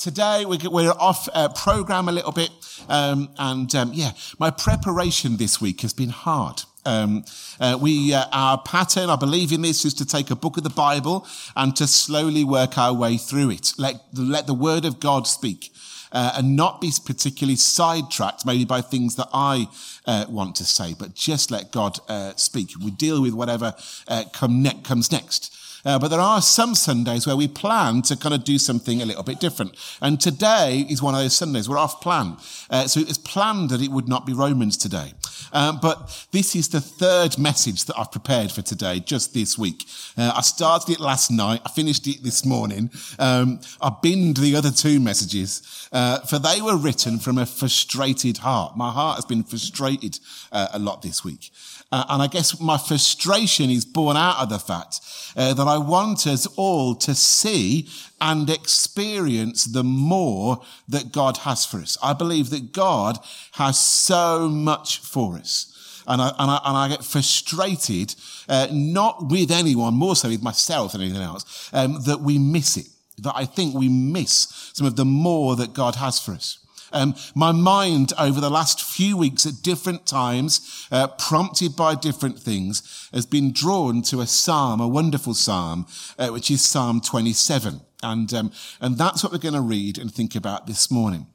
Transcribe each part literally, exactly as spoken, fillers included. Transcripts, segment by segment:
today we're, we're off uh, program a little bit, um, and um, yeah, my preparation this week has been hard. Um, uh, we, uh, our pattern, I believe in this, is to take a book of the Bible and to slowly work our way through it. Let, let the word of God speak, uh, and not be particularly sidetracked maybe by things that I, uh, want to say, but just let God, uh, speak. We deal with whatever, uh, come ne- comes next. Uh, but there are some Sundays where we plan to kind of do something a little bit different. And today is one of those Sundays. We're off plan. Uh, so it was planned that it would not be Romans today. Um, but this is the third message that I've prepared for today, just this week. Uh, I started it last night. I finished it this morning. Um, I binned the other two messages, uh, for they were written from a frustrated heart. My heart has been frustrated uh, a lot this week. Uh, and I guess my frustration is born out of the fact uh, that I want us all to see and experience the more that God has for us. I believe that God has so much for us. And I, and I, and I get frustrated, uh, not with anyone, more so with myself than anything else, um, that we miss it, that I think we miss some of the more that God has for us. Um, my mind over the last few weeks at different times, uh, prompted by different things, has been drawn to a psalm, a wonderful psalm, uh, which is Psalm twenty-seven. And, um, and that's what we're going to read and think about this morning.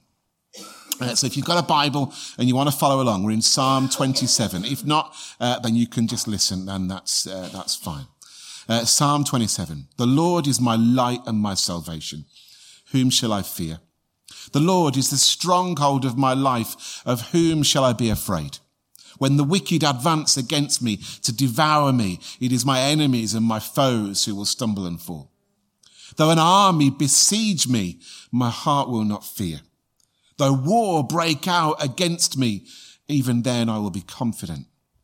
Uh, so if you've got a Bible and you want to follow along, we're in Psalm twenty-seven. If not, uh, then you can just listen, and that's, uh, that's fine. Uh, Psalm twenty-seven. The Lord is my light and my salvation. Whom shall I fear? The Lord is the stronghold of my life. Of whom shall I be afraid? When the wicked advance against me to devour me, it is my enemies and my foes who will stumble and fall. Though an army besiege me, my heart will not fear. Though war break out against me, even then I will be confident.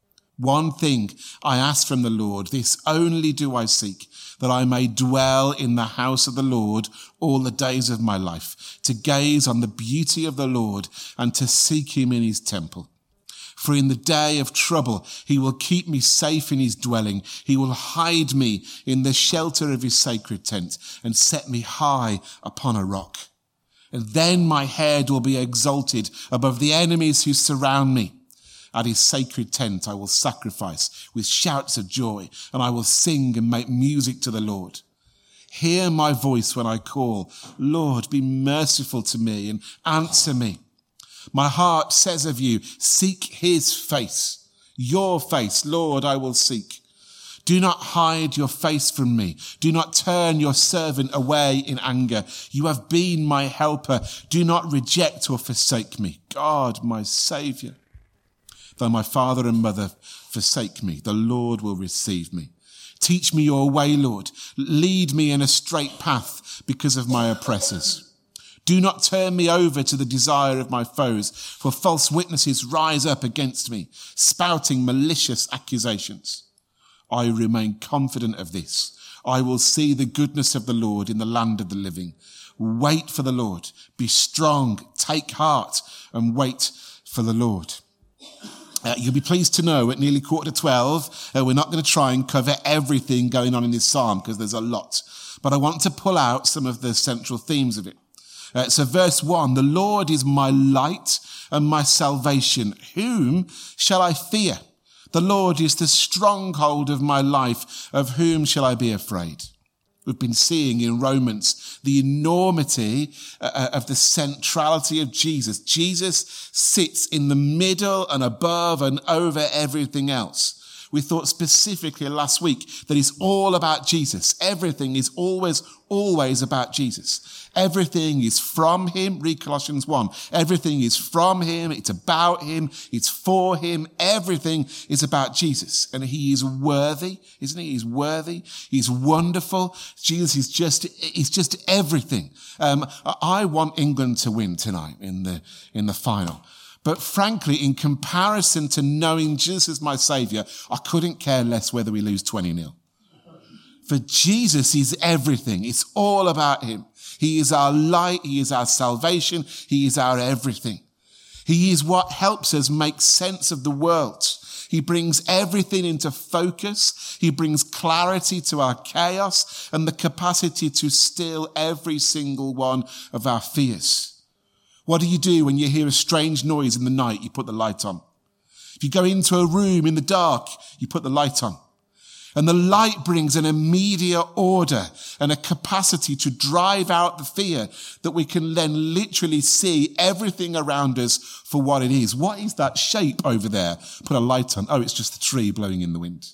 One thing I ask from the Lord, this only do I seek, that I may dwell in the house of the Lord all the days of my life, to gaze on the beauty of the Lord and to seek him in his temple. For in the day of trouble, he will keep me safe in his dwelling. He will hide me in the shelter of his sacred tent and set me high upon a rock. And then my head will be exalted above the enemies who surround me. At his sacred tent I will sacrifice with shouts of joy, and I will sing and make music to the Lord. Hear my voice when I call. Lord, be merciful to me and answer me. My heart says of you, seek his face. Your face, Lord, I will seek. Do not hide your face from me. Do not turn your servant away in anger. You have been my helper. Do not reject or forsake me. God, my Saviour. Though my father and mother forsake me, the Lord will receive me. Teach me your way, Lord. Lead me in a straight path because of my oppressors. Do not turn me over to the desire of my foes, for false witnesses rise up against me, spouting malicious accusations. I remain confident of this. I will see the goodness of the Lord in the land of the living. Wait for the Lord. Be strong. Take heart and wait for the Lord. Uh, you'll be pleased to know at nearly quarter to twelve, uh, we're not going to try and cover everything going on in this psalm because there's a lot. But I want to pull out some of the central themes of it. Uh, so verse one, the Lord is my light and my salvation. Whom shall I fear? The Lord is the stronghold of my life. Of whom shall I be afraid? We've been seeing in Romans the enormity uh, of the centrality of Jesus. Jesus sits in the middle and above and over everything else. We thought specifically last week that it's all about Jesus. Everything is always, always about Jesus. Everything is from him. Read Colossians one. Everything is from him. It's about him. It's for him. Everything is about Jesus. And he is worthy, isn't he? He's worthy. He's wonderful. Jesus is just, he's just everything. Um, I want England to win tonight in the, in the final. But frankly, in comparison to knowing Jesus as my Saviour, I couldn't care less whether we lose twenty nil. For Jesus is everything. It's all about him. He is our light. He is our salvation. He is our everything. He is what helps us make sense of the world. He brings everything into focus. He brings clarity to our chaos and the capacity to still every single one of our fears. What do you do when you hear a strange noise in the night? You put the light on. If you go into a room in the dark, you put the light on. And the light brings an immediate order and a capacity to drive out the fear that we can then literally see everything around us for what it is. What is that shape over there? Put a light on. Oh, it's just a tree blowing in the wind.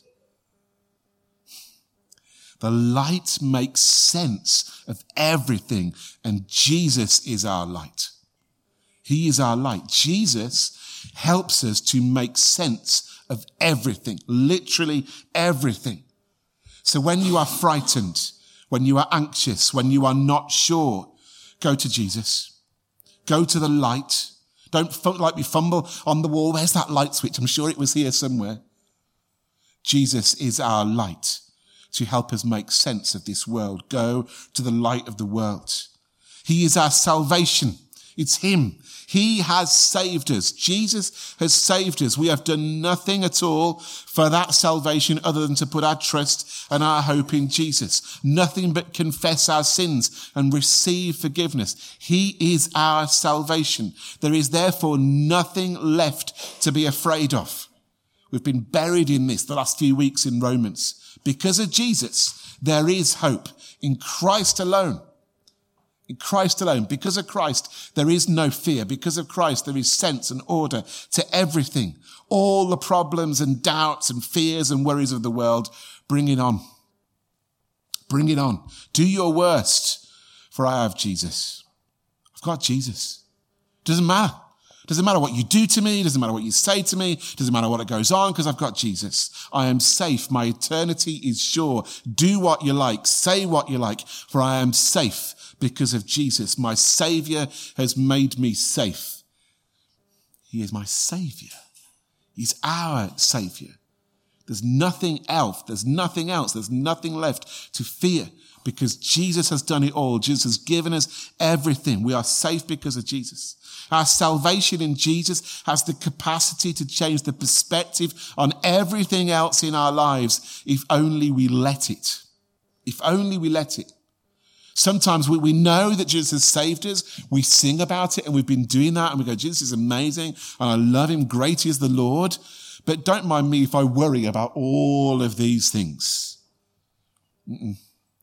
The light makes sense of everything, and Jesus is our light. He is our light. Jesus helps us to make sense of everything, literally everything. So when you are frightened, when you are anxious, when you are not sure, go to Jesus. Go to the light. Don't like me fumble on the wall. Where's that light switch? I'm sure it was here somewhere. Jesus is our light to help us make sense of this world. Go to the light of the world. He is our salvation. It's him. He has saved us. Jesus has saved us. We have done nothing at all for that salvation other than to put our trust and our hope in Jesus. Nothing but confess our sins and receive forgiveness. He is our salvation. There is therefore nothing left to be afraid of. We've been buried in this the last few weeks in Romans. Because of Jesus, there is hope in Christ alone. In Christ alone. Because of Christ, there is no fear. Because of Christ, there is sense and order to everything. All the problems and doubts and fears and worries of the world, bring it on. Bring it on. Do your worst, for I have Jesus. I've got Jesus. Doesn't matter. Doesn't matter what you do to me. Doesn't matter what you say to me. Doesn't matter what goes on, because I've got Jesus. I am safe. My eternity is sure. Do what you like. Say what you like, for I am safe. Because of Jesus, my Savior has made me safe. He is my Savior. He's our Savior. There's nothing else. There's nothing else. There's nothing left to fear because Jesus has done it all. Jesus has given us everything. We are safe because of Jesus. Our salvation in Jesus has the capacity to change the perspective on everything else in our lives if only we let it. If only we let it. Sometimes we, we know that Jesus has saved us. We sing about it and we've been doing that and we go, Jesus is amazing and I love him. Great is the Lord. But don't mind me if I worry about all of these things. Mm-mm.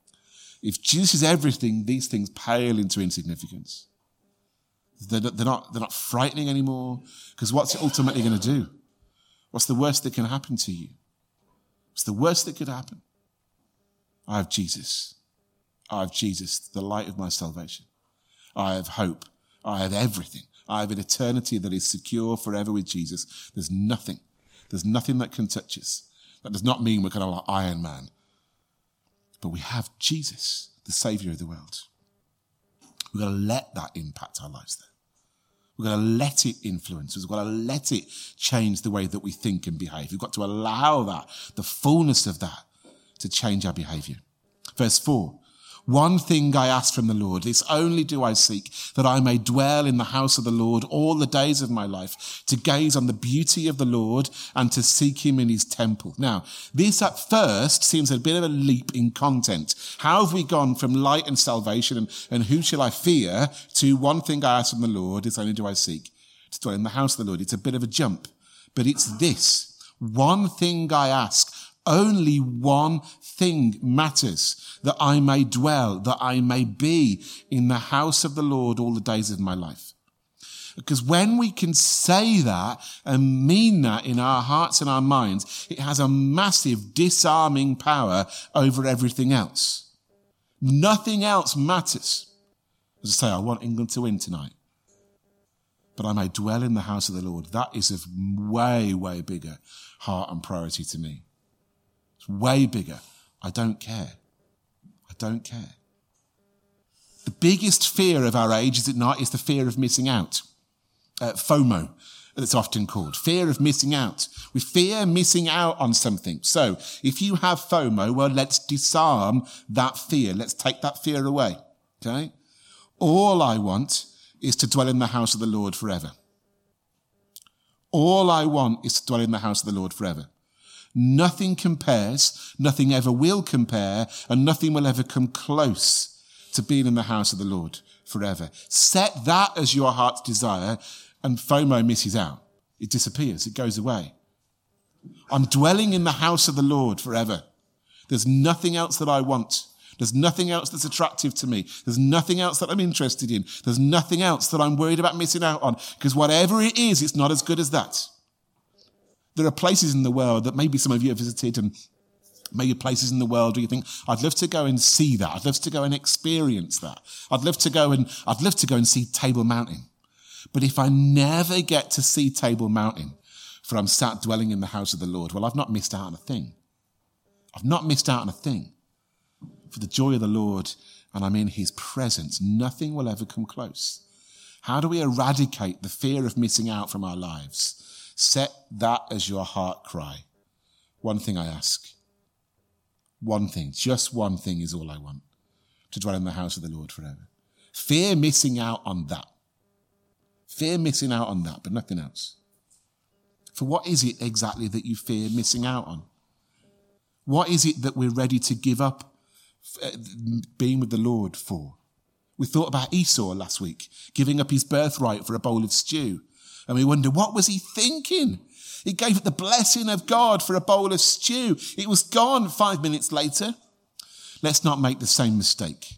If Jesus is everything, these things pale into insignificance. They're, they're not, they're not frightening anymore because what's it ultimately going to do? What's the worst that can happen to you? What's the worst that could happen? I have Jesus. I have Jesus, the light of my salvation. I have hope. I have everything. I have an eternity that is secure forever with Jesus. There's nothing. There's nothing that can touch us. That does not mean we're kind of like Iron Man. But we have Jesus, the Saviour of the world. We've got to let that impact our lives there. We've got to let it influence us. We've got to let it change the way that we think and behave. We've got to allow that, the fullness of that, to change our behaviour. Verse four. One thing I ask from the Lord, this only do I seek, that I may dwell in the house of the Lord all the days of my life, to gaze on the beauty of the Lord and to seek him in his temple. Now, this at first seems a bit of a leap in content. How have we gone from light and salvation and, and who shall I fear to one thing I ask from the Lord, this only do I seek, to dwell in the house of the Lord? It's a bit of a jump, but it's this. One thing I ask. Only one thing matters, that I may dwell, that I may be in the house of the Lord all the days of my life. Because when we can say that and mean that in our hearts and our minds, it has a massive disarming power over everything else. Nothing else matters. As I say, I want England to win tonight. But I may dwell in the house of the Lord. That is of way, way bigger heart and priority to me. Way bigger. I don't care. I don't care. The biggest fear of our age, is it not, is the fear of missing out. Uh, FOMO, it's often called. Fear of missing out. We fear missing out on something. So if you have FOMO, well, let's disarm that fear. Let's take that fear away. Okay? All I want is to dwell in the house of the Lord forever. All I want is to dwell in the house of the Lord forever. Nothing compares, nothing ever will compare, and nothing will ever come close to being in the house of the Lord forever. Set that as your heart's desire, and FOMO misses out. It disappears. It goes away. I'm dwelling in the house of the Lord forever. There's nothing else that I want. There's nothing else that's attractive to me. There's nothing else that I'm interested in. There's nothing else that I'm worried about missing out on. Because whatever it is, it's not as good as that. There are places in the world that maybe some of you have visited, and maybe places in the world where you think, I'd love to go and see that. I'd love to go and experience that. I'd love to go and, I'd love to go and see Table Mountain. But if I never get to see Table Mountain, for I'm sat dwelling in the house of the Lord, well, I've not missed out on a thing. I've not missed out on a thing. For the joy of the Lord, and I'm in his presence, nothing will ever come close. How do we eradicate the fear of missing out from our lives? Set that as your heart cry. One thing I ask. One thing, just one thing is all I want. To dwell in the house of the Lord forever. Fear missing out on that. Fear missing out on that, but nothing else. For what is it exactly that you fear missing out on? What is it that we're ready to give up being with the Lord for? We thought about Esau last week, giving up his birthright for a bowl of stew. And we wonder, what was he thinking? He gave up the blessing of God for a bowl of stew. It was gone five minutes later. Let's not make the same mistake.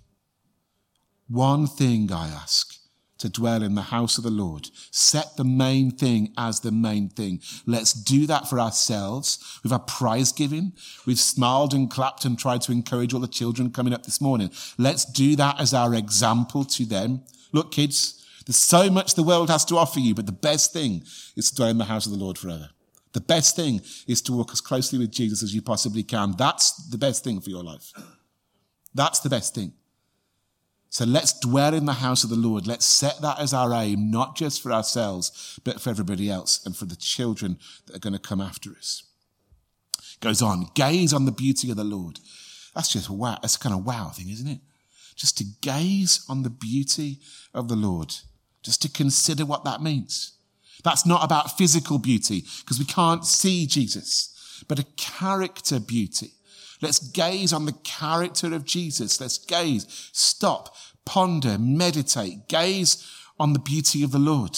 One thing I ask, to dwell in the house of the Lord. Set the main thing as the main thing. Let's do that for ourselves with our prize giving. We've smiled and clapped and tried to encourage all the children coming up this morning. Let's do that as our example to them. Look, kids, there's so much the world has to offer you, but the best thing is to dwell in the house of the Lord forever. The best thing is to walk as closely with Jesus as you possibly can. That's the best thing for your life. That's the best thing. So let's dwell in the house of the Lord. Let's set that as our aim, not just for ourselves, but for everybody else and for the children that are going to come after us. Goes on, gaze on the beauty of the Lord. That's just wow. That's a kind of wow thing, isn't it? Just to gaze on the beauty of the Lord. Just to consider what that means. That's not about physical beauty, because we can't see Jesus, but a character beauty. Let's gaze on the character of Jesus. Let's gaze, stop, ponder, meditate, gaze on the beauty of the Lord.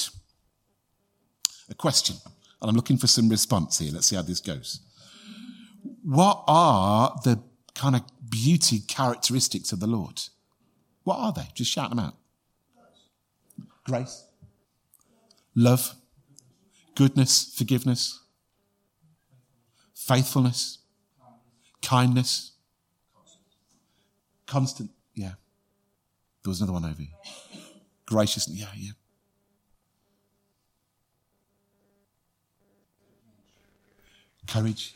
A question, and I'm looking for some response here. Let's see how this goes. What are the kind of beauty characteristics of the Lord? What are they? Just shout them out. Grace, love, goodness, forgiveness, faithfulness, kindness, constant, yeah. There was another one over here. Graciousness, yeah, yeah. Courage.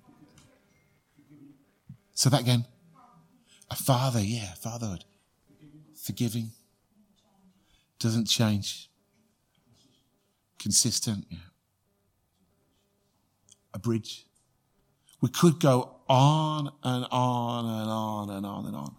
So that again. A father, yeah, fatherhood. Forgiving. Doesn't change. Consistent, yeah. A bridge. We could go on and on and on and on and on.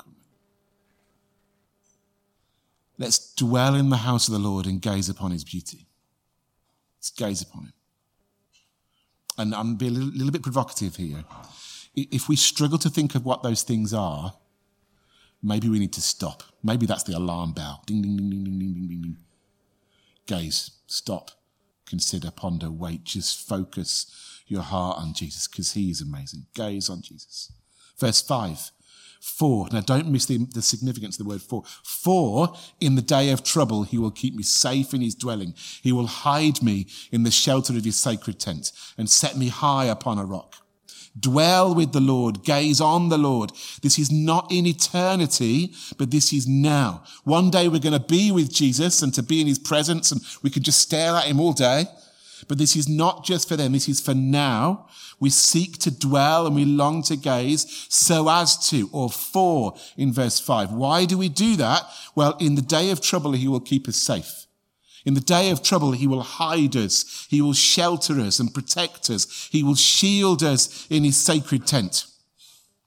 Let's dwell in the house of the Lord and gaze upon his beauty. Let's gaze upon him. And I'm being a little, little bit provocative here. If we struggle to think of what those things are, maybe we need to stop. Maybe that's the alarm bell. Ding, ding, ding, ding, ding, ding, ding, ding. Gaze, stop, consider, ponder, wait, just focus your heart on Jesus, because he is amazing. Gaze on Jesus. Verse five. For, now don't miss the, the significance of the word for. For in the day of trouble, he will keep me safe in his dwelling. He will hide me in the shelter of his sacred tent and set me high upon a rock. Dwell with the Lord, gaze on the Lord. This is not in eternity, but this is now. One day we're going to be with Jesus and to be in his presence, and we can just stare at him all day. But this is not just for them. This is for now. We seek to dwell and we long to gaze so as to, or for, in verse five. Why do we do that? Well, in the day of trouble, he will keep us safe. In the day of trouble, he will hide us. He will shelter us and protect us. He will shield us in his sacred tent.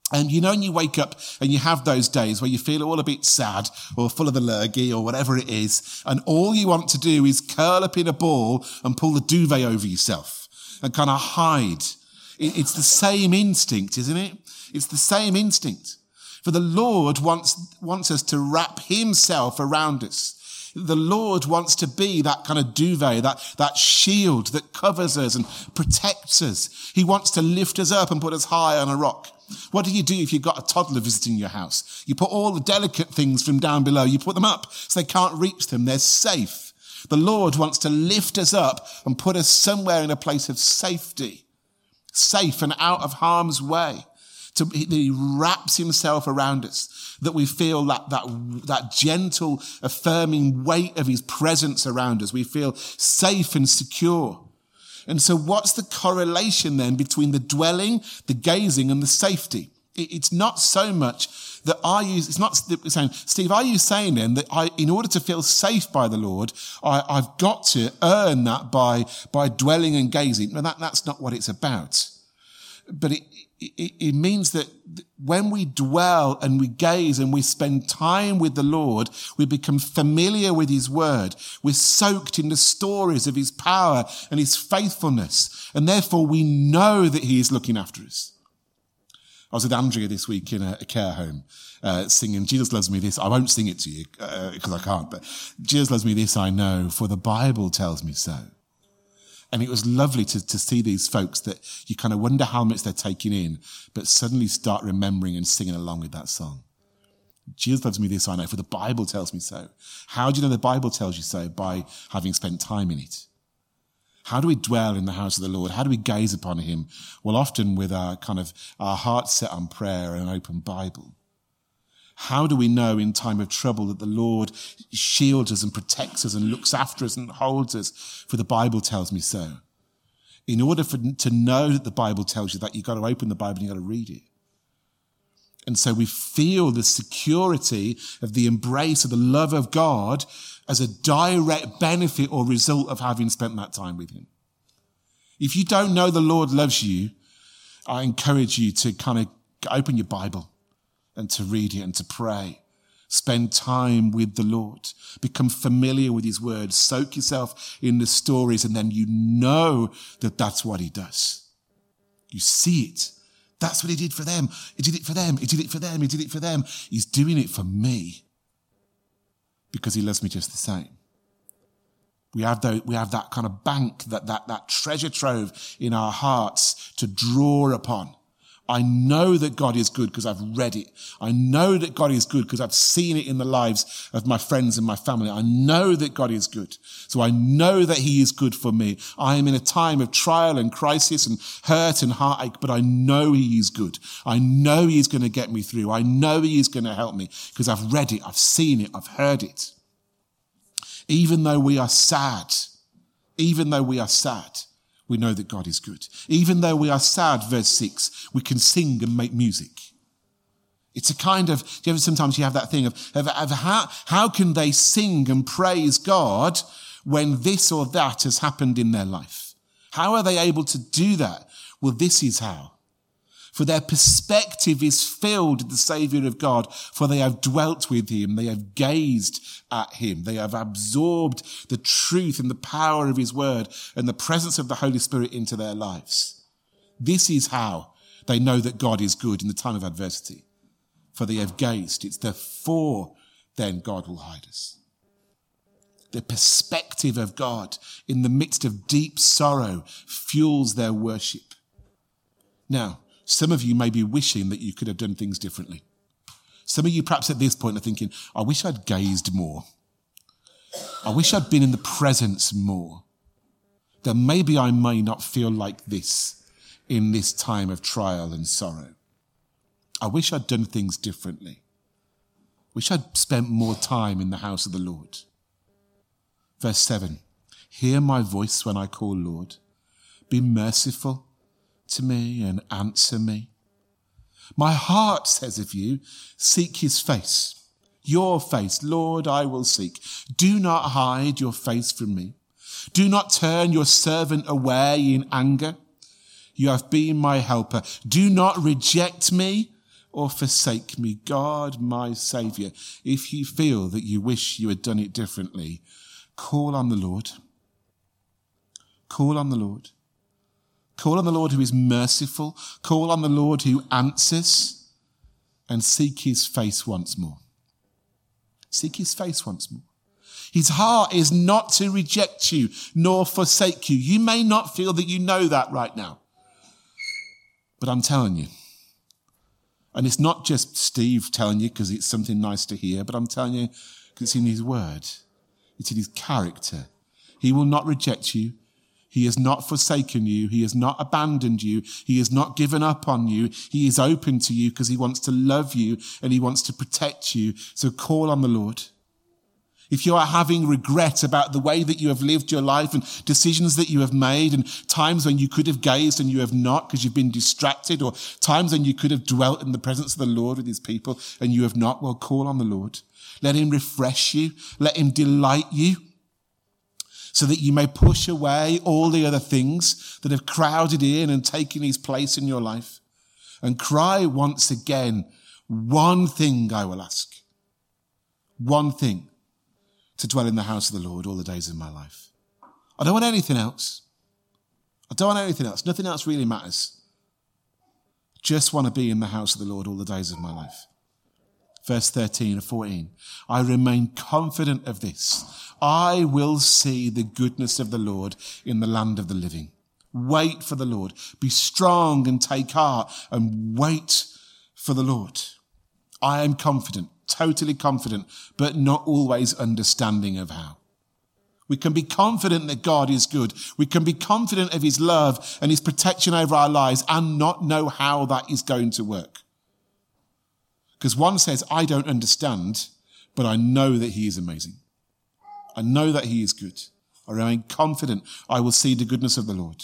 And you know, when you wake up and you have those days where you feel all a bit sad or full of a lurgy or whatever it is, and all you want to do is curl up in a ball and pull the duvet over yourself and kind of hide. It's the same instinct, isn't it? It's the same instinct. For the Lord wants, wants us to wrap himself around us. The Lord wants to be that kind of duvet, that, that shield that covers us and protects us. He wants to lift us up and put us high on a rock. What do you do if you've got a toddler visiting your house? You put all the delicate things from down below, you put them up so they can't reach them. They're safe. The Lord wants to lift us up and put us somewhere in a place of safety, safe and out of harm's way. To, he wraps himself around us, that we feel that, that, that gentle, affirming weight of his presence around us. We feel safe and secure. And so what's the correlation then between the dwelling, the gazing, and the safety? It's not so much that are you, it's not saying, Steve, are you saying then that I, in order to feel safe by the Lord, I, I've got to earn that by, by dwelling and gazing? No, that, that's not what it's about. But it, it, it means that when we dwell and we gaze and we spend time with the Lord, we become familiar with his word. We're soaked in the stories of his power and his faithfulness. And therefore we know that he is looking after us. I was with Andrea this week in a, a care home, uh, singing, Jesus loves me this. I won't sing it to you, uh, because I can't, but Jesus loves me this I know, for the Bible tells me so. And it was lovely to, to see these folks that you kind of wonder how much they're taking in, but suddenly start remembering and singing along with that song. Jesus loves me this I know, for the Bible tells me so. How do you know the Bible tells you so? By having spent time in it. How do we dwell in the house of the Lord? How do we gaze upon him? Well, often with our kind of our hearts set on prayer and an open Bible. How do we know in time of trouble that the Lord shields us and protects us and looks after us and holds us? For the Bible tells me so. In order for, to know that the Bible tells you that, you've got to open the Bible and you've got to read it. And so we feel the security of the embrace of the love of God as a direct benefit or result of having spent that time with him. If you don't know the Lord loves you, I encourage you to kind of open your Bible and to read it and to pray. Spend time with the Lord. Become familiar with his word. Soak yourself in the stories, and then you know that that's what he does. You see it. That's what he did for them. He did it for them. He did it for them. He did it for them. He's doing it for me because he loves me just the same. We have, the, we have that kind of bank, that, that, that treasure trove in our hearts to draw upon. I know that God is good because I've read it. I know that God is good because I've seen it in the lives of my friends and my family. I know that God is good. So I know that he is good for me. I am in a time of trial and crisis and hurt and heartache, but I know he is good. I know he's going to get me through. I know he is going to help me because I've read it. I've seen it. I've heard it. Even though we are sad, even though we are sad, we know that God is good. Even though we are sad, verse six, we can sing and make music. It's a kind of, do you ever sometimes you have that thing of, of, of how, how can they sing and praise God when this or that has happened in their life? How are they able to do that? Well, this is how. For their perspective is filled with the Saviour of God, for they have dwelt with him, they have gazed at him, they have absorbed the truth and the power of his word and the presence of the Holy Spirit into their lives. This is how they know that God is good in the time of adversity, for they have gazed. It's therefore then God will hide us. The perspective of God in the midst of deep sorrow fuels their worship. Now, some of you may be wishing that you could have done things differently. Some of you perhaps at this point are thinking, I wish I'd gazed more. I wish I'd been in the presence more. Then maybe I may not feel like this in this time of trial and sorrow. I wish I'd done things differently. Wish I'd spent more time in the house of the Lord. Verse seven, hear my voice when I call, Lord. Be merciful to me and answer me. My heart says of you, seek his face. Your face, Lord, I will seek. Do not hide your face from me. Do not turn your servant away in anger. You have been my helper. Do not reject me or forsake me. God, my Saviour, if you feel that you wish you had done it differently, call on the Lord. Call on the Lord. Call on the Lord who is merciful. Call on the Lord who answers, and seek his face once more. Seek his face once more. His heart is not to reject you nor forsake you. You may not feel that you know that right now, but I'm telling you. And it's not just Steve telling you because it's something nice to hear, but I'm telling you because it's in his word. It's in his character. He will not reject you. He has not forsaken you. He has not abandoned you. He has not given up on you. He is open to you because he wants to love you and he wants to protect you. So call on the Lord. If you are having regret about the way that you have lived your life and decisions that you have made and times when you could have gazed and you have not because you've been distracted, or times when you could have dwelt in the presence of the Lord with his people and you have not, well, call on the Lord. Let him refresh you. Let him delight you so that you may push away all the other things that have crowded in and taken his place in your life, and cry once again, one thing I will ask. One thing. To dwell in the house of the Lord all the days of my life. I don't want anything else. I don't want anything else. Nothing else really matters. Just want to be in the house of the Lord all the days of my life. Verse thirteen and fourteen. I remain confident of this. I will see the goodness of the Lord in the land of the living. Wait for the Lord. Be strong and take heart and wait for the Lord. I am confident. Totally confident, but not always understanding of how. We can be confident that God is good. We can be confident of his love and his protection over our lives and not know how that is going to work. Because one says, I don't understand, but I know that he is amazing. I know that he is good. I remain confident I will see the goodness of the Lord.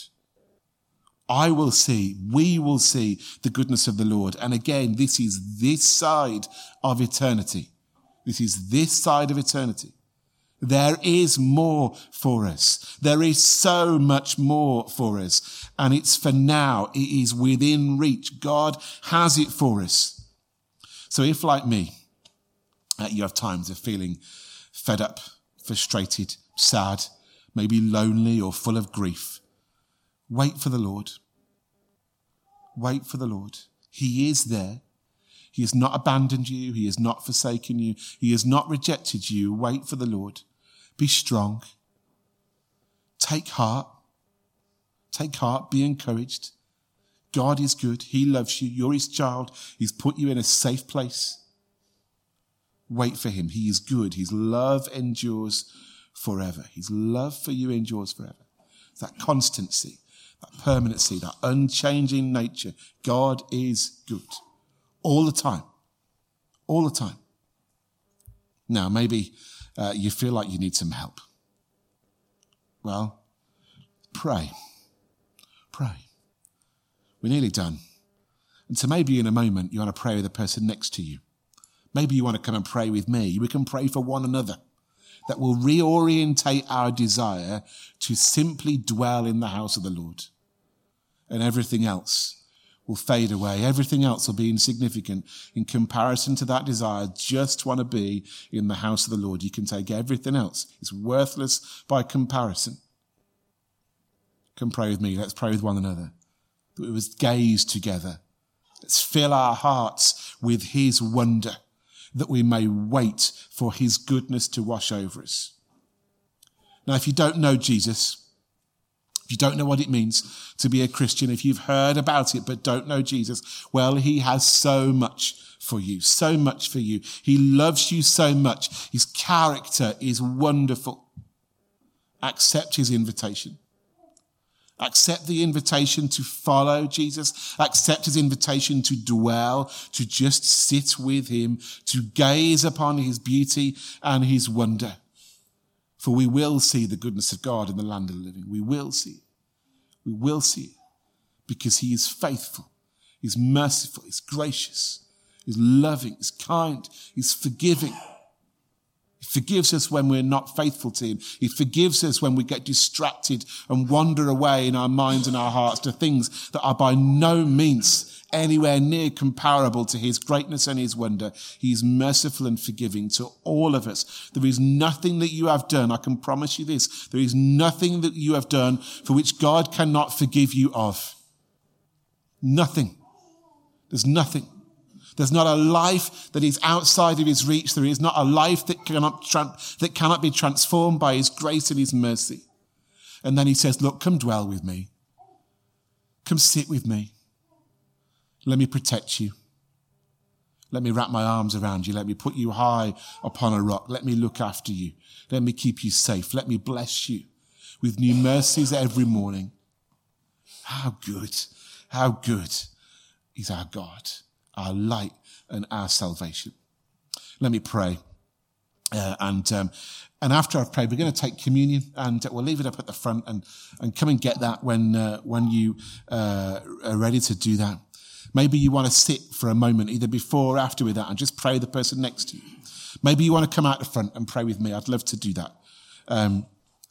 I will see, we will see the goodness of the Lord. And again, this is this side of eternity. This is this side of eternity. There is more for us. There is so much more for us. And it's for now. It is within reach. God has it for us. So if, like me, uh, you have times of feeling fed up, frustrated, sad, maybe lonely or full of grief, wait for the Lord. Wait for the Lord. He is there. He has not abandoned you. He has not forsaken you. He has not rejected you. Wait for the Lord. Be strong. Take heart. Take heart. Be encouraged. God is good. He loves you. You're his child. He's put you in a safe place. Wait for him. He is good. His love endures forever. His love for you endures forever. It's that constancy, that permanency, that unchanging nature. God is good. All the time. All the time. Now, maybe uh, you feel like you need some help. Well, pray. Pray. We're nearly done. And so maybe in a moment you want to pray with the person next to you. Maybe you want to come and pray with me. We can pray for one another. That will reorientate our desire to simply dwell in the house of the Lord. And everything else will fade away. Everything else will be insignificant in comparison to that desire. Just want to be in the house of the Lord. You can take everything else. It's worthless by comparison. Come pray with me. Let's pray with one another. That we would gaze together. Let's fill our hearts with his wonder, that we may wait for his goodness to wash over us. Now, if you don't know Jesus, if you don't know what it means to be a Christian, if you've heard about it but don't know Jesus, well, he has so much for you, so much for you. He loves you so much. His character is wonderful. Accept his invitation. Accept the invitation to follow Jesus. Accept his invitation to dwell, to just sit with him, to gaze upon his beauty and his wonder. For we will see the goodness of God in the land of the living. We will see it. We will see it because he is faithful. He's merciful. He's gracious. He's loving. He's kind. He's forgiving. He forgives us when we're not faithful to him. He forgives us when we get distracted and wander away in our minds and our hearts to things that are by no means anywhere near comparable to his greatness and his wonder. He's merciful and forgiving to all of us. There is nothing that you have done, I can promise you this, there is nothing that you have done for which God cannot forgive you of. Nothing. There's nothing. There's not a life that is outside of his reach. There is not a life that cannot tra- that cannot be transformed by his grace and his mercy. And then he says, look, come dwell with me. Come sit with me. Let me protect you. Let me wrap my arms around you. Let me put you high upon a rock. Let me look after you. Let me keep you safe. Let me bless you with new mercies every morning. How good, how good is our God, our light and our salvation. Let me pray. Uh, and um, and after I've prayed, we're going to take communion, and we'll leave it up at the front, and, and come and get that when uh, when you uh, are ready to do that. Maybe you want to sit for a moment, either before or after with that, and just pray the person next to you. Maybe you want to come out the front and pray with me. I'd love to do that. Um,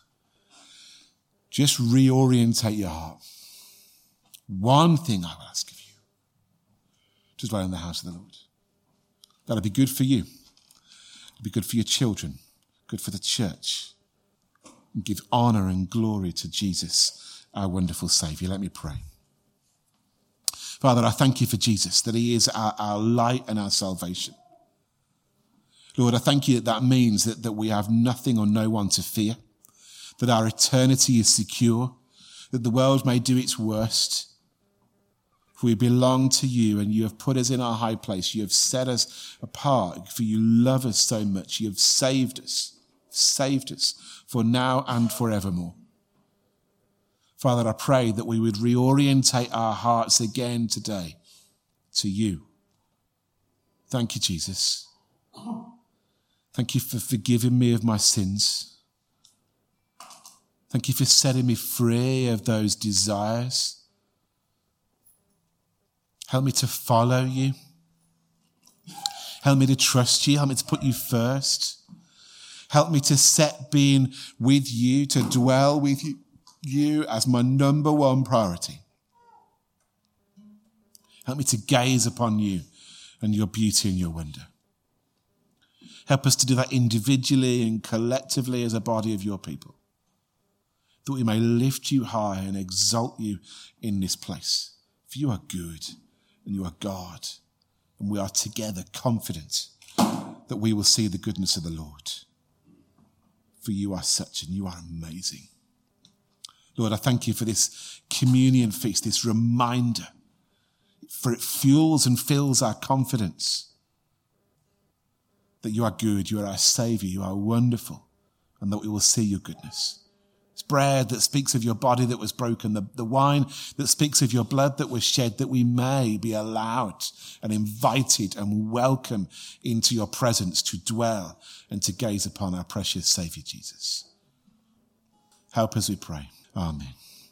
just reorientate your heart. One thing I will ask of you, to dwell in the house of the Lord. That'll be good for you. It'll be good for your children, good for the church. And give honor and glory to Jesus, our wonderful Saviour. Let me pray. Father, I thank you for Jesus, that he is our, our light and our salvation. Lord, I thank you that that means that, that we have nothing or no one to fear, that our eternity is secure, that the world may do its worst. For we belong to you, and you have put us in our high place. You have set us apart, for you love us so much. You have saved us, saved us for now and forevermore. Father, I pray that we would reorientate our hearts again today to you. Thank you, Jesus. Thank you for forgiving me of my sins. Thank you for setting me free of those desires. Help me to follow you. Help me to trust you. Help me to put you first. Help me to set being with you, to dwell with you. you as my number one priority. Help me to gaze upon you and your beauty and your wonder. Help us to do that individually and collectively as a body of your people, that we may lift you high and exalt you in this place. For you are good and you are God, and we are together confident that we will see the goodness of the Lord. For you are such, and you are amazing. Lord, I thank you for this communion feast, this reminder, for it fuels and fills our confidence that you are good, you are our Saviour, you are wonderful, and that we will see your goodness. It's bread that speaks of your body that was broken, the, the wine that speaks of your blood that was shed, that we may be allowed and invited and welcome into your presence to dwell and to gaze upon our precious Saviour Jesus. Help us, we pray. Amen.